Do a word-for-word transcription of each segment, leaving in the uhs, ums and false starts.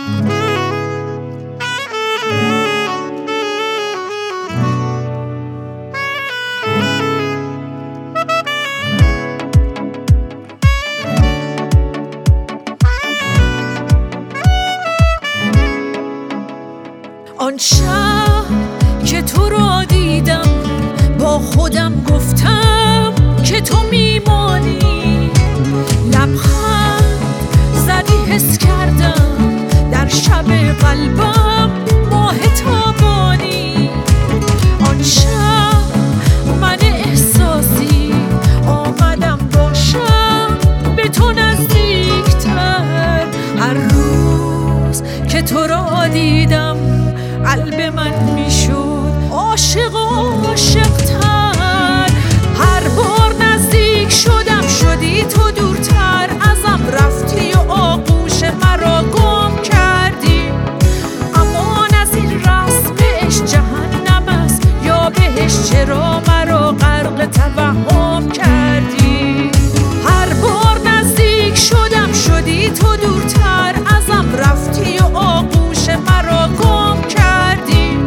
آن شب که تو را دیدم با خودم گفتم که تو میمانی. لبخند زدی حس کردم در شب قلبم ماه تابانی. آن شب من احساسی آمدم باشم به تو نزدیکتر. هر روز که تو را دیدم قلب من میشد عاشق و عاشق‌تر. هر بار نزدیک شدم شدی تو دورتر ازم، رفتی و آغوش مرا گم کردی. امان از این رسم عشق جهنم است یا بهش، چرا مرا غرق توهم کردی؟ هر بار نزدیک شدم شدی تو دورتر ازم، رفتی و آغوش مرا گم کردی.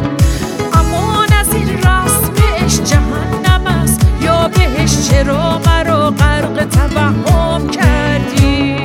چرا مرا غرق توهم کردی؟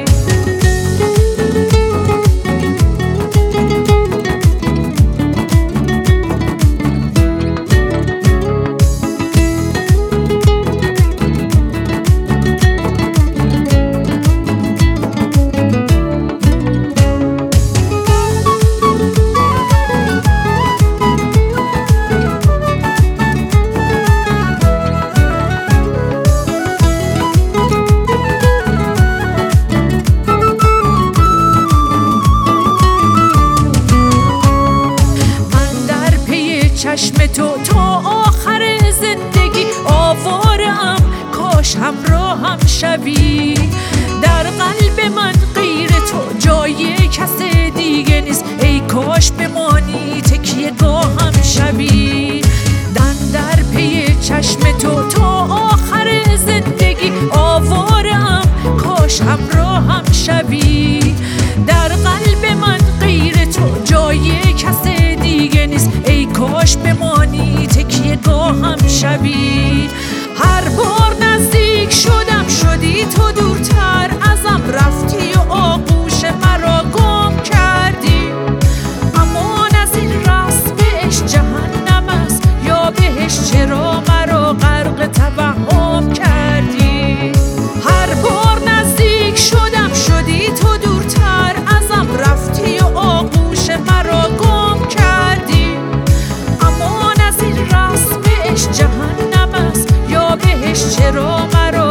چشم تو تا آخر زندگی آوارم، کاش همراهم شوی. در قلب من غیر تو جای کس دیگه نیست، ای کاش بمانی تکیه گاهم شوی. من در پی چشم تو تا آخر زندگی آوارم، کاش همراهم شوی. در قلب من غیر تو جای کس دیگه نیست، ای کاش بمانی تکیه گاهم شوی. هر بار نزدیک شدم شدی تو دورتر ازم، رفتی و آغوش مرا گم کردی. امان از این رسم عشق جهنم است یا بهش، چرا مرا غرق توهم کردی؟ هر بار نزدیک شدم شدی تو دورتر ازم، رفتی و آغوش مرا گم کردی. امان از این رسم عشق جهنم است یا بهش، چرا مرا